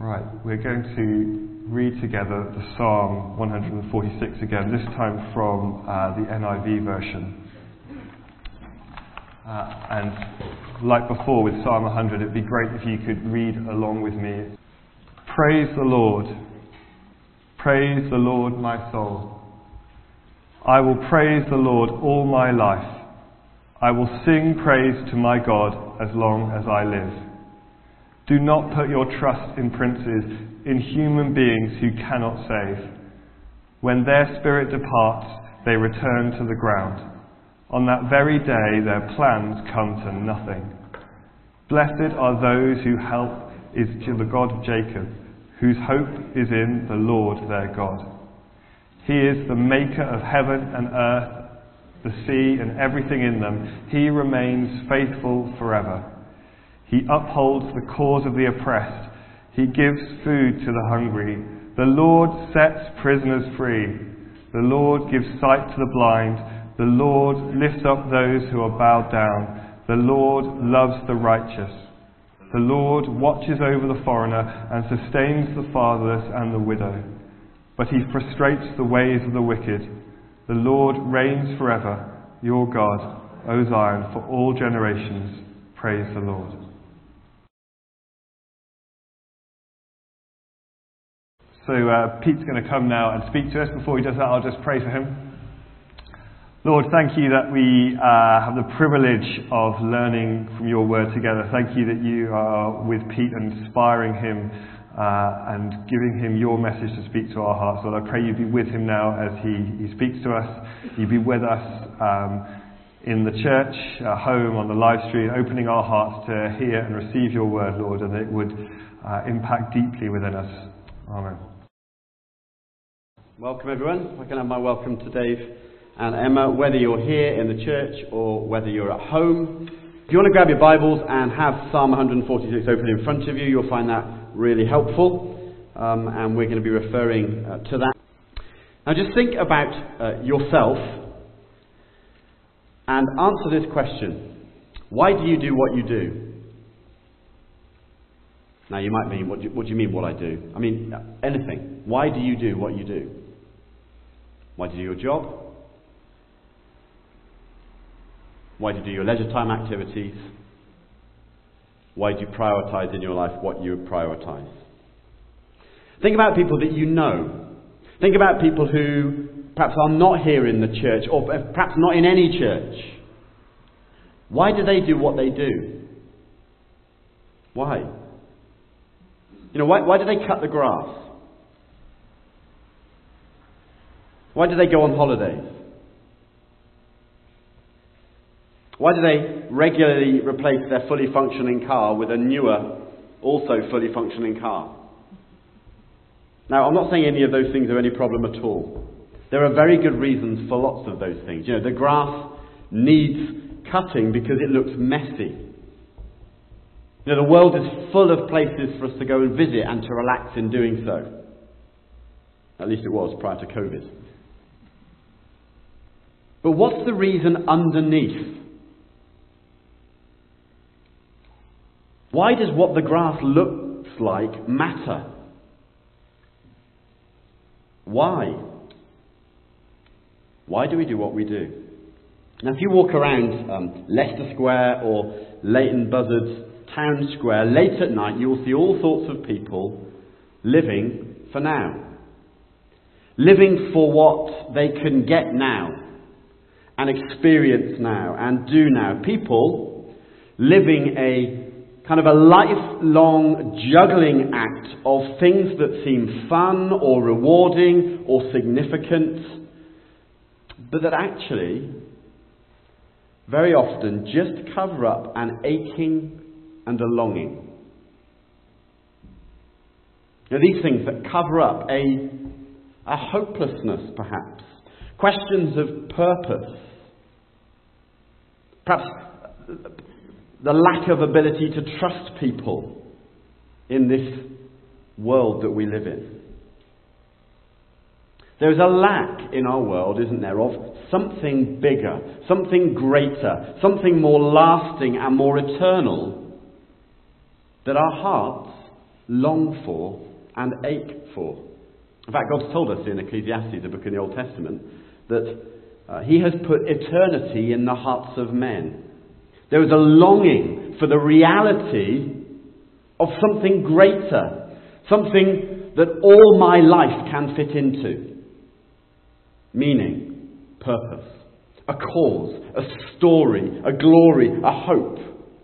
Right, we're going to read together the Psalm 146 again, this time from the NIV version. And like before with Psalm 100, it'd be great if you could read along with me. Praise the Lord. Praise the Lord, my soul. I will praise the Lord all my life. I will sing praise to my God as long as I live. Do not put your trust in princes, in human beings who cannot save. When their spirit departs, they return to the ground. On that very day, their plans come to nothing. Blessed are those whose help is to the God of Jacob, whose hope is in the Lord their God. He is the maker of heaven and earth, the sea and everything in them. He remains faithful forever. He upholds the cause of the oppressed. He gives food to the hungry. The Lord sets prisoners free. The Lord gives sight to the blind. The Lord lifts up those who are bowed down. The Lord loves the righteous. The Lord watches over the foreigner and sustains the fatherless and the widow. But he frustrates the ways of the wicked. The Lord reigns forever. Your God, O Zion, for all generations. Praise the Lord. So Pete's going to come now and speak to us. Before he does that, I'll just pray for him. Lord, thank you that we have the privilege of learning from your word together. Thank you that you are with Pete and inspiring him and giving him your message to speak to our hearts. Lord, I pray you be with him now as he speaks to us. You be with us in the church, home, on the live stream, opening our hearts to hear and receive your word, Lord, and it would impact deeply within us. Amen. Welcome everyone. I can have my welcome to Dave and Emma, whether you're here in the church or whether you're at home. If you want to grab your Bibles and have Psalm 146 open in front of you, you'll find that really helpful, and we're going to be referring to that. Now just think about yourself and answer this question. Why do you do what you do? Now you might mean, what do you mean what I do? I mean anything. Why do you do what you do? Why do you do your job? Why do you do your leisure time activities? Why do you prioritise in your life what you prioritise? Think about people that you know. Think about people who perhaps are not here in the church, or perhaps not in any church. Why do they do what they do? Why? You know, why do they cut the grass? Why do they go on holidays? Why do they regularly replace their fully functioning car with a newer, also fully functioning car? Now, I'm not saying any of those things are any problem at all. There are very good reasons for lots of those things. You know, the grass needs cutting because it looks messy. You know, the world is full of places for us to go and visit and to relax in doing so. At least it was prior to COVID. But what's the reason underneath? Why does what the grass looks like matter? Why? Why do we do what we do? Now, if you walk around Leicester Square or Leighton Buzzard's Town Square late at night, you will see all sorts of people living for now. Living for what they can get now and experience now and do now. People living a kind of a lifelong juggling act of things that seem fun or rewarding or significant, but that actually very often just cover up an aching and a longing. You know, these things that cover up a hopelessness, perhaps. Questions of purpose. Perhaps the lack of ability to trust people in this world that we live in. There's a lack in our world, isn't there, of something bigger, something greater, something more lasting and more eternal that our hearts long for, and ache for. In fact, God's told us in Ecclesiastes, a book in the Old Testament, that He has put eternity in the hearts of men. There is a longing for the reality of something greater, something that all my life can fit into. Meaning, purpose, a cause, a story, a glory, a hope.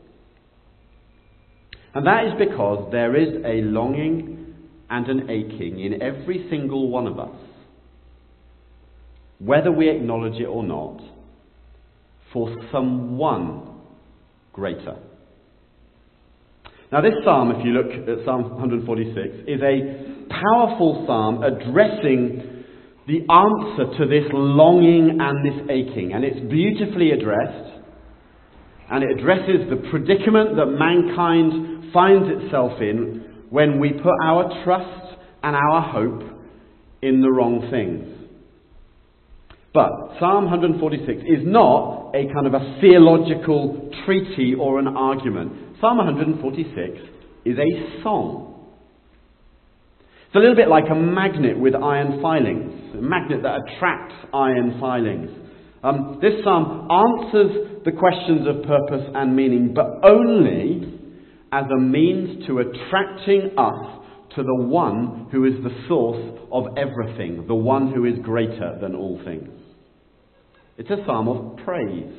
And that is because there is a longing and an aching in every single one of us, whether we acknowledge it or not, for someone greater. Now this psalm, if you look at Psalm 146, is a powerful psalm addressing the answer to this longing and this aching. And it's beautifully addressed. And it addresses the predicament that mankind finds itself in when we put our trust and our hope in the wrong things. But Psalm 146 is not a kind of a theological treatise or an argument. Psalm 146 is a song. It's a little bit like a magnet with iron filings, a magnet that attracts iron filings. This psalm answers the questions of purpose and meaning, but only as a means to attracting us to the one who is the source of everything, the one who is greater than all things. It's a psalm of praise.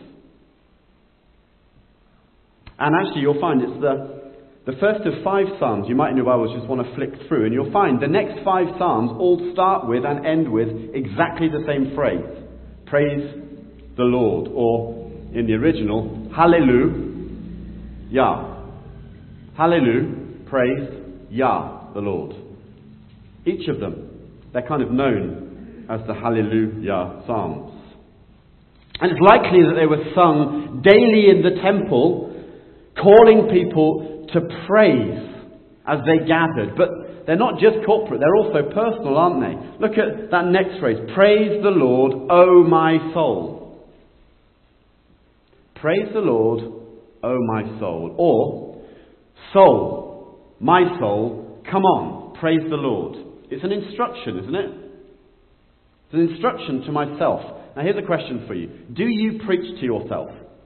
And actually you'll find it's the first of 5 psalms. You might in your Bibles just want to flick through, and you'll find the next 5 psalms all start with and end with exactly the same phrase. Praise the Lord. Or in the original, Hallelujah. Hallelujah. Praise Yah, the Lord. Each of them, they're kind of known as the Hallelujah Psalms. And it's likely that they were sung daily in the temple, calling people to praise as they gathered. But they're not just corporate, they're also personal, aren't they? Look at that next phrase. Praise the Lord, O my soul. Praise the Lord, O my soul. Or, soul, my soul, come on, praise the Lord. It's an instruction, isn't it? It's an instruction to myself. Now here's a question for you. Do you preach to yourself?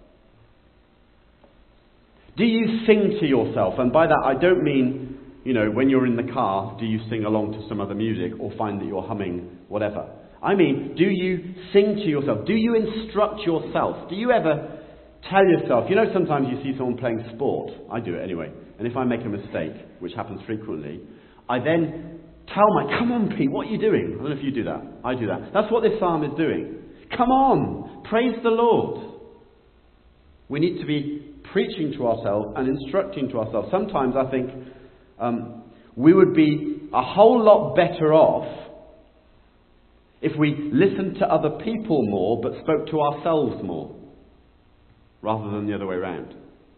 Do you sing to yourself? And by that I don't mean, when you're in the car, do you sing along to some other music or find that you're humming whatever? I mean, do you sing to yourself? Do you instruct yourself? Do you ever tell yourself, sometimes you see someone playing sport. I do it anyway. And if I make a mistake, which happens frequently, I then tell come on Pete, what are you doing? I don't know if you do that. I do that. That's what this psalm is doing. Come on, praise the Lord. We need to be preaching to ourselves and instructing to ourselves. Sometimes I think we would be a whole lot better off if we listened to other people more but spoke to ourselves more, rather than the other way around.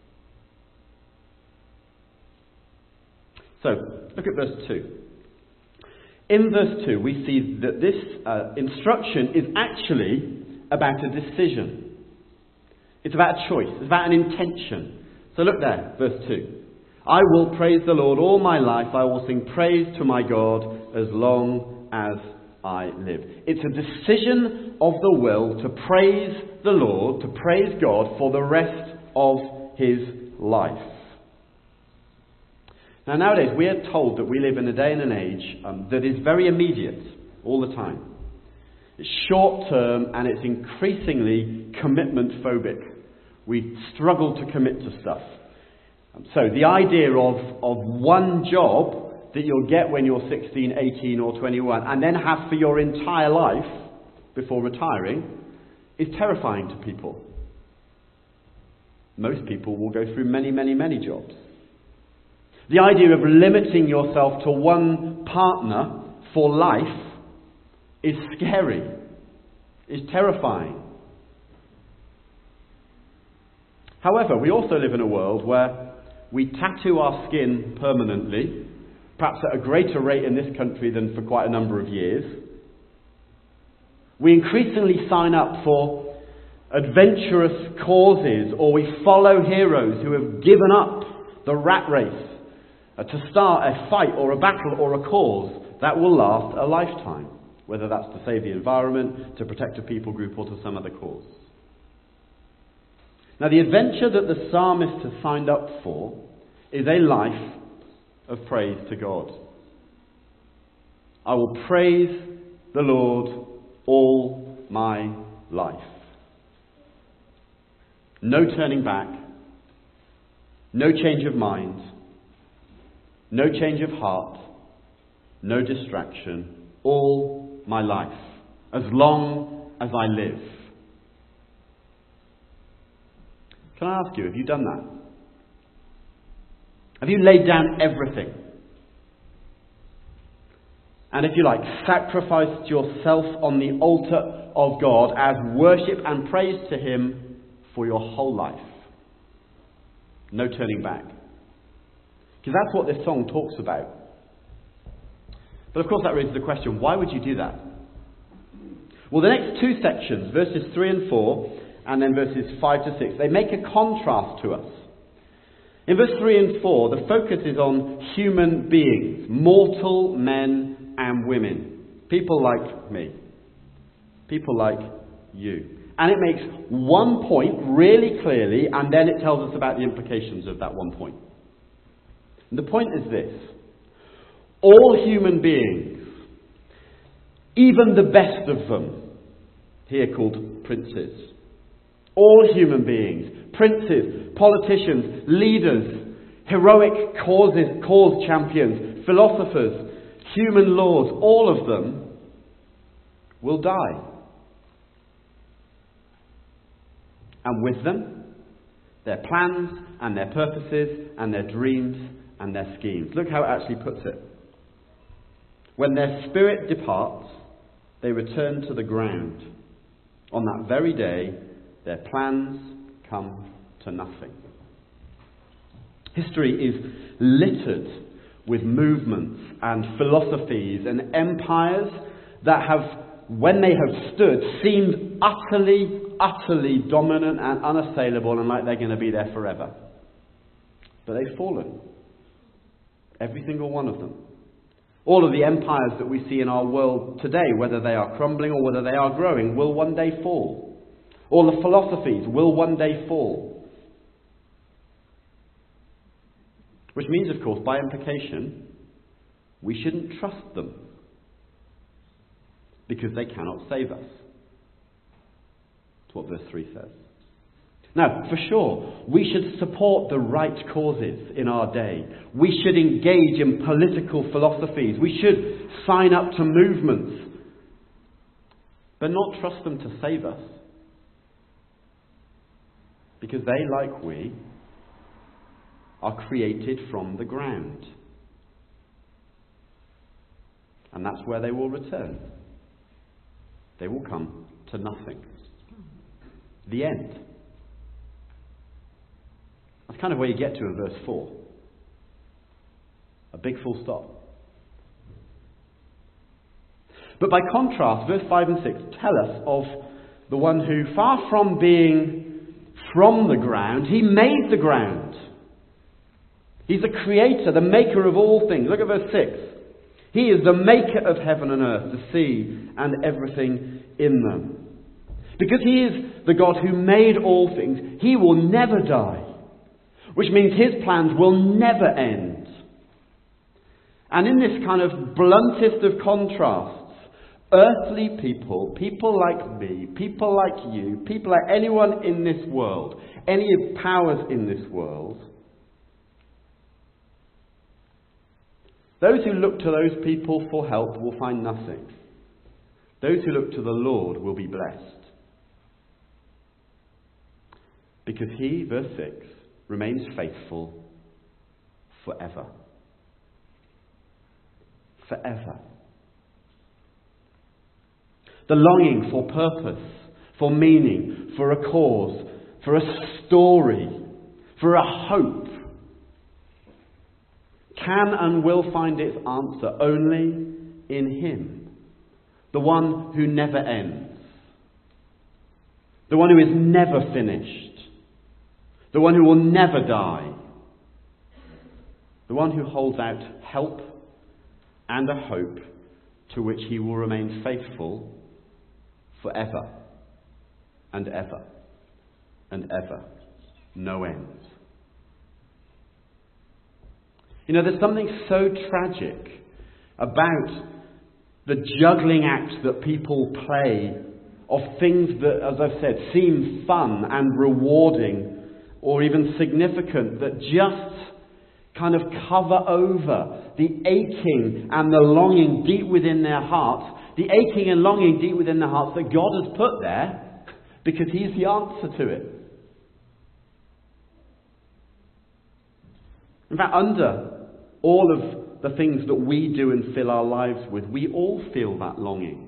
So, look at verse 2. In verse 2, we see that this instruction is actually about a decision. It's about a choice. It's about an intention. So look there, verse 2. I will praise the Lord all my life. I will sing praise to my God as long as I live. It's a decision of the will to praise the Lord, to praise God for the rest of his life. Now nowadays we are told that we live in a day and an age that is very immediate all the time. It's short term and it's increasingly commitment phobic. We struggle to commit to stuff. So the idea of one job that you'll get when you're 16, 18 or 21 and then have for your entire life before retiring is terrifying to people. Most people will go through many, many, many jobs. The idea of limiting yourself to one partner for life is scary, is terrifying. However, we also live in a world where we tattoo our skin permanently, perhaps at a greater rate in this country than for quite a number of years. We increasingly sign up for adventurous causes, or we follow heroes who have given up the rat race to start a fight or a battle or a cause that will last a lifetime, whether that's to save the environment, to protect a people group, or to some other cause. Now, the adventure that the psalmist has signed up for is a life of praise to God. I will praise the Lord all my life. No turning back, no change of mind, no change of heart, no distraction, all my life, as long as I live. Can I ask you, have you done that? Have you laid down everything? And if you like, sacrificed yourself on the altar of God as worship and praise to Him for your whole life? No turning back. Because that's what this song talks about. But of course that raises the question, why would you do that? Well, the next two sections, verses 3 and 4, and then verses 5 to 6, they make a contrast to us. In verse 3 and 4, the focus is on human beings, mortal men and women. People like me. People like you. And it makes one point really clearly, and then it tells us about the implications of that one point. And the point is this. All human beings, even the best of them, here called princes, all human beings, princes, politicians, leaders, heroic cause champions, philosophers, human lords, all of them will die. And with them, their plans and their purposes and their dreams and their schemes. Look how it actually puts it. When their spirit departs, they return to the ground. On that very day, their plans come to nothing. History is littered with movements and philosophies and empires that have, when they have stood, seemed utterly dominant and unassailable and like they're going to be there forever. But they've fallen. Every single one of them. All of the empires that we see in our world today, whether they are crumbling or whether they are growing, will one day fall. All the philosophies will one day fall. Which means, of course, by implication, we shouldn't trust them. Because they cannot save us. That's what verse 3 says. Now, for sure, we should support the right causes in our day. We should engage in political philosophies. We should sign up to movements. But not trust them to save us. Because they, like we, are created from the ground. And that's where they will return. They will come to nothing. The end. That's kind of where you get to in verse 4. A big full stop. But by contrast, verse 5 and 6 tell us of the one who, far from being from the ground, he made the ground. He's the creator, the maker of all things. Look at verse 6. He is the maker of heaven and earth, the sea, and everything in them. Because he is the God who made all things, he will never die. Which means his plans will never end. And in this kind of bluntest of contrasts, earthly people, people like me, people like you, people like anyone in this world, any powers in this world, those who look to those people for help will find nothing. Those who look to the Lord will be blessed. Because he, verse 6, remains faithful forever. Forever. The longing for purpose, for meaning, for a cause, for a story, for a hope, can and will find its answer only in him. The one who never ends. The one who is never finished. The one who will never die. the one who holds out help and a hope to which he will remain faithful forever and ever and ever. No end. You know, there's something so tragic about the juggling act that people play of things that, as I've said, seem fun and rewarding or even significant, that just kind of cover over the aching and the longing deep within their hearts, the aching and longing deep within their hearts that God has put there because He's the answer to it. In fact, under all of the things that we do and fill our lives with, we all feel that longing.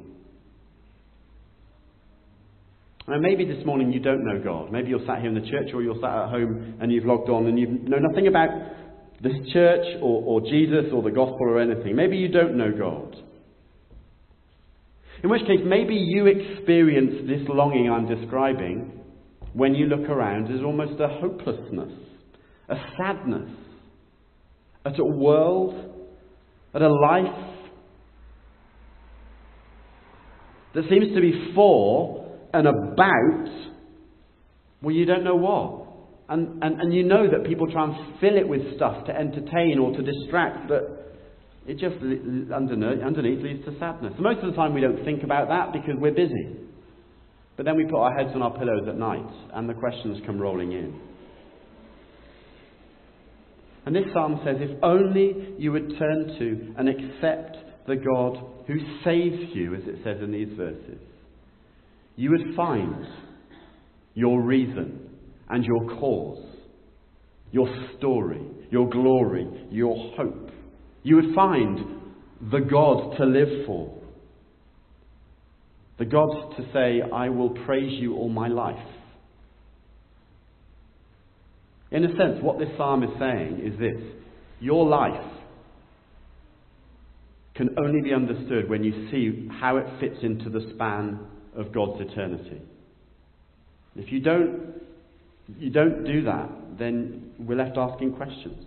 Now, maybe this morning you don't know God. Maybe you're sat here in the church, or you're sat at home and you've logged on and you know nothing about this church or Jesus or the gospel or anything. Maybe you don't know God. In which case, maybe you experience this longing I'm describing when you look around as almost a hopelessness, a sadness at a world, at a life that seems to be for and about, well, you don't know what. And you know that people try and fill it with stuff to entertain or to distract, but it just underneath leads to sadness. So most of the time we don't think about that because we're busy. But then we put our heads on our pillows at night and the questions come rolling in. And this psalm says, if only you would turn to and accept the God who saves you, as it says in these verses, you would find your reason and your cause, your story, your glory, your hope. You would find the God to live for. The God to say, I will praise you all my life. In a sense, what this psalm is saying is this: your life can only be understood when you see how it fits into the span of God's eternity. If you don't do that, then we're left asking questions.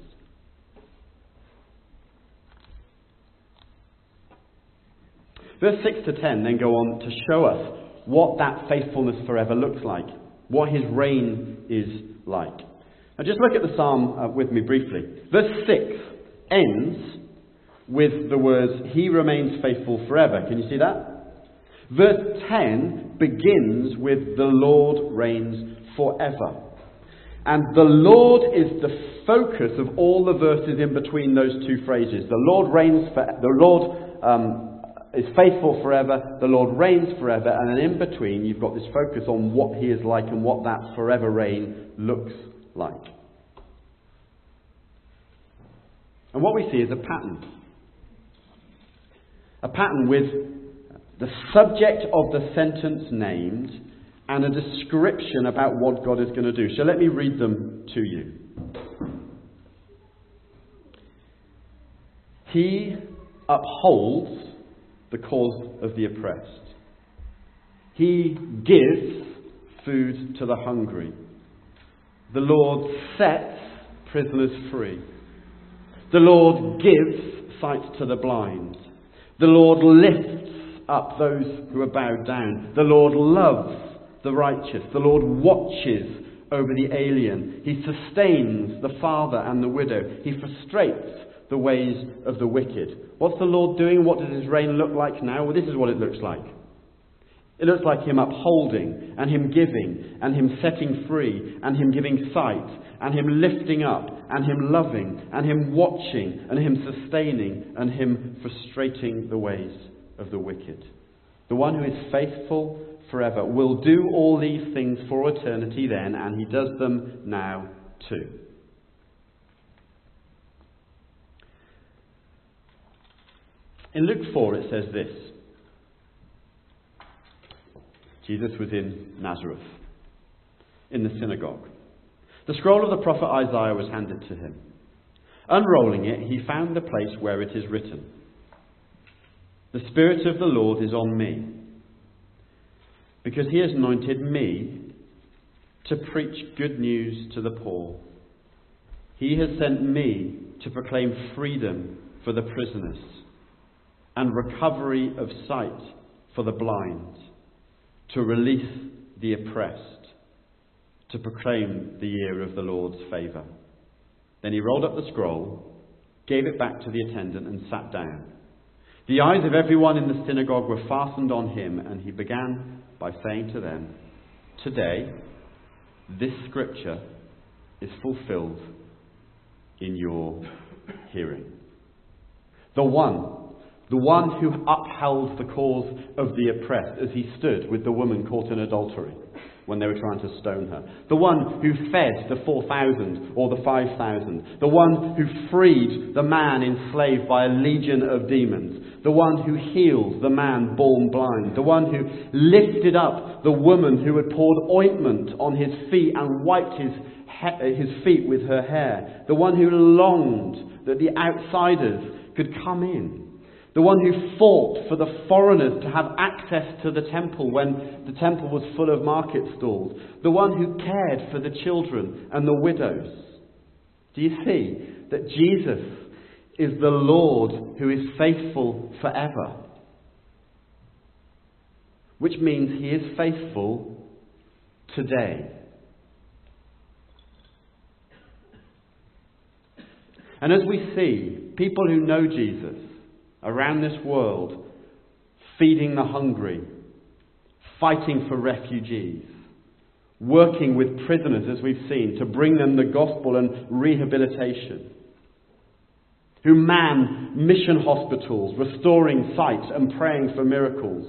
Verse 6 to 10 then go on to show us what that faithfulness forever looks like, what His reign is like. Now just look at the psalm with me briefly. Verse 6 ends with the words, He remains faithful forever. Can you see that? Verse 10 begins with the Lord reigns forever. And the Lord is the focus of all the verses in between those two phrases. The Lord reigns the Lord is faithful forever, the Lord reigns forever, and then in between you've got this focus on what He is like and what that forever reign looks like. And what we see is a pattern. A pattern with the subject of the sentence named and a description about what God is going to do. So let me read them to you. He upholds the cause of the oppressed. He gives food to the hungry. The Lord sets prisoners free. The Lord gives sight to the blind. The Lord lifts up those who are bowed down. The Lord loves the righteous. The Lord watches over the alien. He sustains the father and the widow. He frustrates the ways of the wicked. What's the Lord doing? What does His reign look like now? Well, this is what it looks like. It looks like Him upholding, and Him giving, and Him setting free, and Him giving sight, and Him lifting up, and Him loving, and Him watching, and Him sustaining, and Him frustrating the ways of the wicked. The one who is faithful forever will do all these things for eternity then, and He does them now too. In Luke 4 it says this. Jesus was in Nazareth, in the synagogue. The scroll of the prophet Isaiah was handed to Him. Unrolling it, He found the place where it is written, The Spirit of the Lord is on me, because He has anointed me to preach good news to the poor. He has sent me to proclaim freedom for the prisoners and recovery of sight for the blind, to release the oppressed, to proclaim the year of the Lord's favour. Then he rolled up the scroll, gave it back to the attendant, and sat down. The eyes of everyone in the synagogue were fastened on him, and he began by saying to them, "Today, this scripture is fulfilled in your hearing." The one who upheld the cause of the oppressed as he stood with the woman caught in adultery when they were trying to stone her. The one who fed the 4,000 or the 5,000. The one who freed the man enslaved by a legion of demons. The one who healed the man born blind. The one who lifted up the woman who had poured ointment on his feet and wiped his feet with her hair. The one who longed that the outsiders could come in. The one who fought for the foreigners to have access to the temple when the temple was full of market stalls. The one who cared for the children and the widows. Do you see that Jesus is the Lord who is faithful forever? Which means he is faithful today. And as we see people who know Jesus around this world, feeding the hungry, fighting for refugees, working with prisoners, as we've seen, to bring them the gospel and rehabilitation, who man mission hospitals, restoring sight and praying for miracles,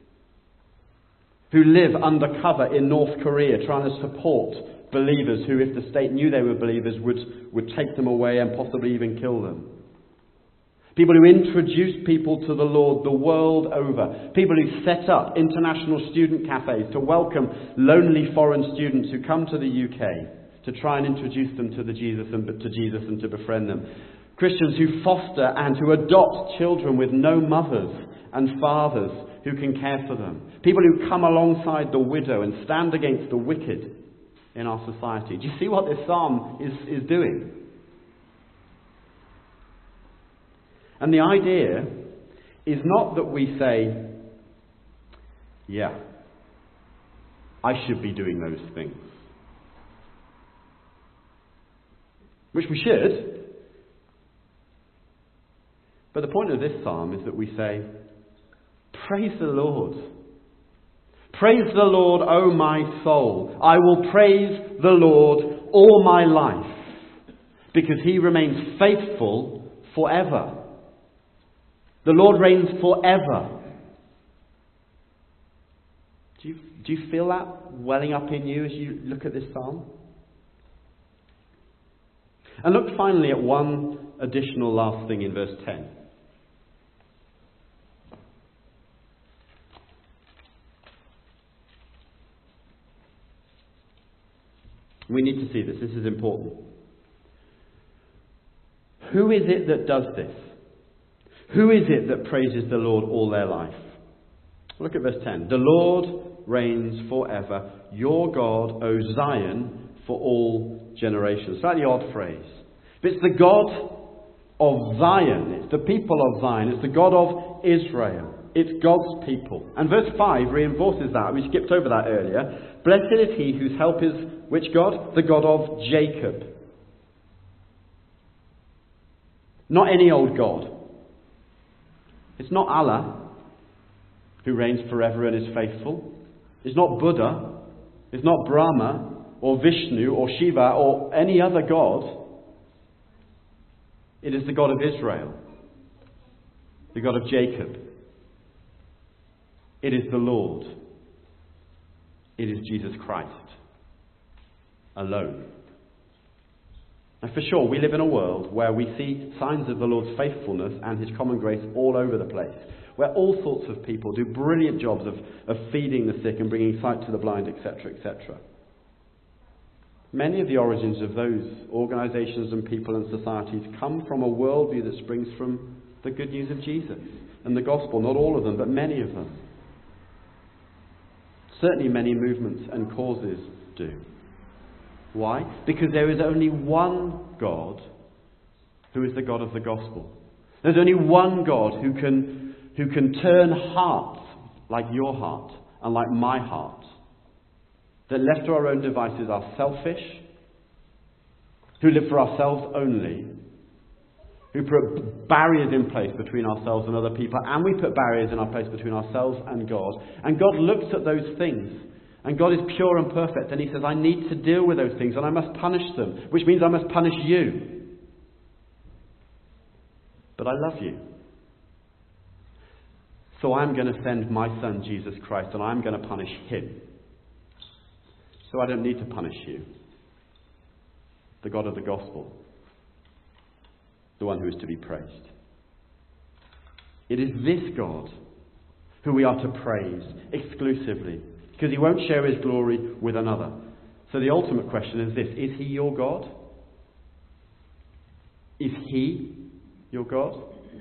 who live undercover in North Korea trying to support believers who, if the state knew they were believers, would take them away and possibly even kill them. People who introduce people to the Lord the world over. People who set up international student cafes to welcome lonely foreign students who come to the UK to try and introduce them to Jesus and to befriend them. Christians who foster and who adopt children with no mothers and fathers who can care for them. People who come alongside the widow and stand against the wicked in our society. Do you see what this psalm is doing? And the idea is not that we say, yeah, I should be doing those things. Which we should. But the point of this psalm is that we say, praise the Lord. Praise the Lord, O my soul. I will praise the Lord all my life, because he remains faithful forever. The Lord reigns forever. Do you feel that welling up in you as you look at this psalm? And look finally at one additional last thing in verse 10. We need to see this. This is important. Who is it that does this? Who is it that praises the Lord all their life? Look at verse 10. The Lord reigns forever. Your God, O Zion, for all generations. Slightly odd phrase. But it's the God of Zion. It's the people of Zion. It's the God of Israel. It's God's people. And verse 5 reinforces that. We skipped over that earlier. Blessed is he whose help is which God? The God of Jacob. Not any old God. It's not Allah, who reigns forever and is faithful. It's not Buddha. It's not Brahma or Vishnu or Shiva or any other god. It is the God of Israel, the God of Jacob. It is the Lord. It is Jesus Christ alone. And for sure, we live in a world where we see signs of the Lord's faithfulness and his common grace all over the place, where all sorts of people do brilliant jobs of feeding the sick and bringing sight to the blind, etc., etc. Many of the origins of those organisations and people and societies come from a worldview that springs from the good news of Jesus and the gospel. Not all of them, but many of them. Certainly many movements and causes do. Why? Because there is only one God who is the God of the gospel. There's only one God who can turn hearts like your heart and like my heart, that left to our own devices are selfish, who live for ourselves only, who put barriers in place between ourselves and other people, and we put barriers in our place between ourselves and God. And God looks at those things, and God is pure and perfect, and he says, I need to deal with those things, and I must punish them, which means I must punish you. But I love you. So I'm going to send my son, Jesus Christ, and I'm going to punish him. So I don't need to punish you. The God of the gospel. The one who is to be praised. It is this God who we are to praise exclusively, because he won't share his glory with another. So the ultimate question is this: is he your God? Is he your God?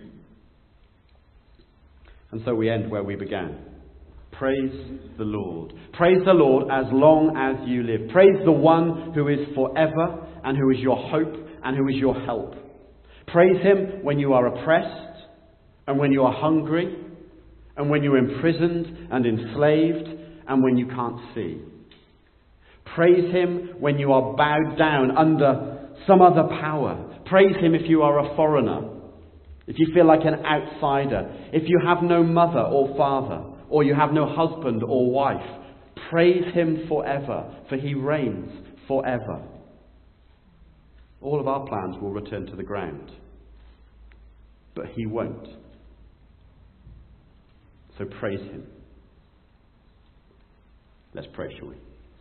And so we end where we began. Praise the Lord. Praise the Lord as long as you live. Praise the one who is forever and who is your hope and who is your help. Praise him when you are oppressed and when you are hungry and when you're imprisoned and enslaved and when you can't see. Praise him when you are bowed down under some other power. Praise him if you are a foreigner, if you feel like an outsider, if you have no mother or father, or you have no husband or wife. Praise him forever, for he reigns forever. All of our plans will return to the ground, but he won't. So praise him. Let's pray, shall we?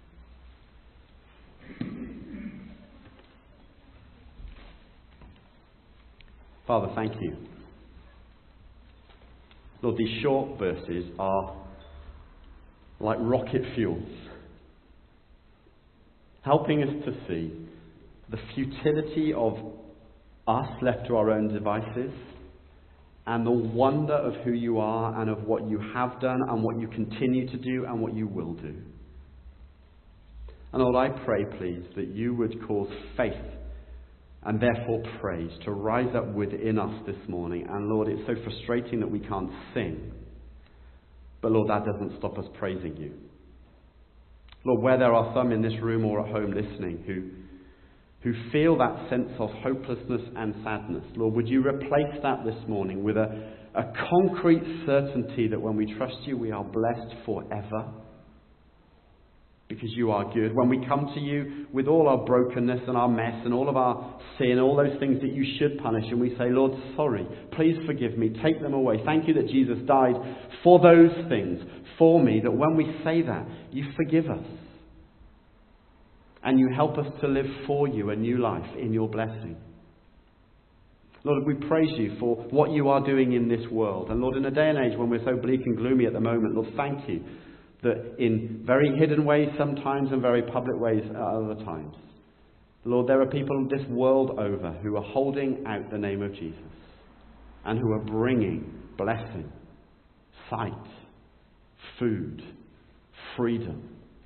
Father, thank you. Lord, these short verses are like rocket fuel, helping us to see the futility of us left to our own devices and the wonder of who you are and of what you have done and what you continue to do and what you will do. And Lord, I pray, please, that you would cause faith and therefore praise to rise up within us this morning. And Lord, it's so frustrating that we can't sing. But Lord, that doesn't stop us praising you. Lord, where there are some in this room or at home listening who feel that sense of hopelessness and sadness, Lord, would you replace that this morning with a concrete certainty that when we trust you, we are blessed forever. Because you are good. When we come to you with all our brokenness and our mess and all of our sin, all those things that you should punish, and we say, Lord, sorry, please forgive me, take them away. Thank you that Jesus died for those things, for me, that when we say that, you forgive us. And you help us to live for you a new life in your blessing. Lord, we praise you for what you are doing in this world. And Lord, in a day and age when we're so bleak and gloomy at the moment, Lord, thank you that in very hidden ways sometimes and very public ways at other times, Lord, there are people this world over who are holding out the name of Jesus and who are bringing blessing, sight, food, freedom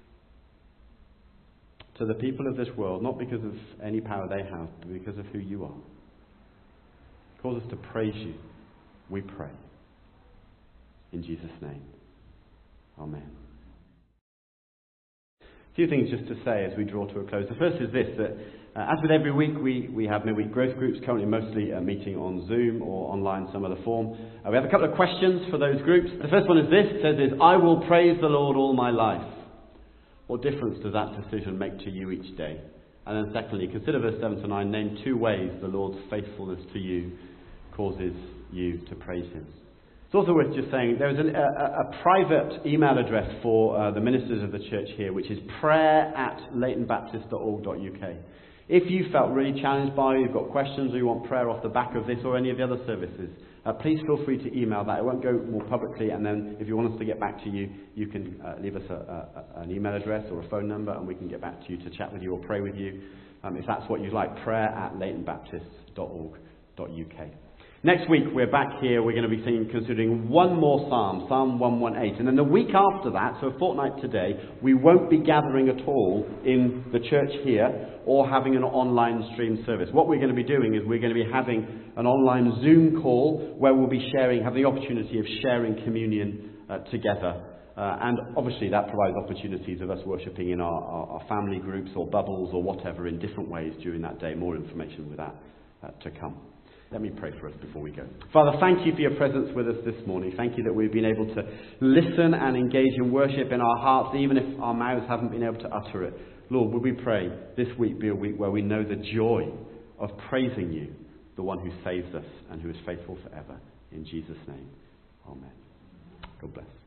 to the people of this world, not because of any power they have, but because of who you are. Cause us to praise you, we pray. In Jesus' name. Amen. A few things just to say as we draw to a close. The first is this, that as with every week, we have midweek growth groups, currently mostly meeting on Zoom or online, some other form. We have a couple of questions for those groups. The first one is this. It says this: I will praise the Lord all my life. What difference does that decision make to you each day? And then secondly, consider verse 7 to 9. Name 2 ways the Lord's faithfulness to you causes you to praise him. It's also worth just saying there is a private email address for the ministers of the church here, which is prayer@leightonbaptist.org.uk. If you felt really challenged by it, you've got questions, or you want prayer off the back of this or any of the other services, please feel free to email that. It won't go more publicly, and then if you want us to get back to you, you can leave us an email address or a phone number, and we can get back to you to chat with you or pray with you, if that's what you'd like. Prayer@leightonbaptist.org.uk. Next week we're back here, we're going to be considering one more psalm, Psalm 118. And then the week after that, so a fortnight today, we won't be gathering at all in the church here or having an online stream service. What we're going to be doing is we're going to be having an online Zoom call where we'll be having the opportunity of sharing communion together. And obviously that provides opportunities of us worshipping in our family groups or bubbles or whatever in different ways during that day. More information with that to come. Let me pray for us before we go. Father, thank you for your presence with us this morning. Thank you that we've been able to listen and engage in worship in our hearts, even if our mouths haven't been able to utter it. Lord, would we pray this week be a week where we know the joy of praising you, the one who saves us and who is faithful forever. In Jesus' name, amen. God bless.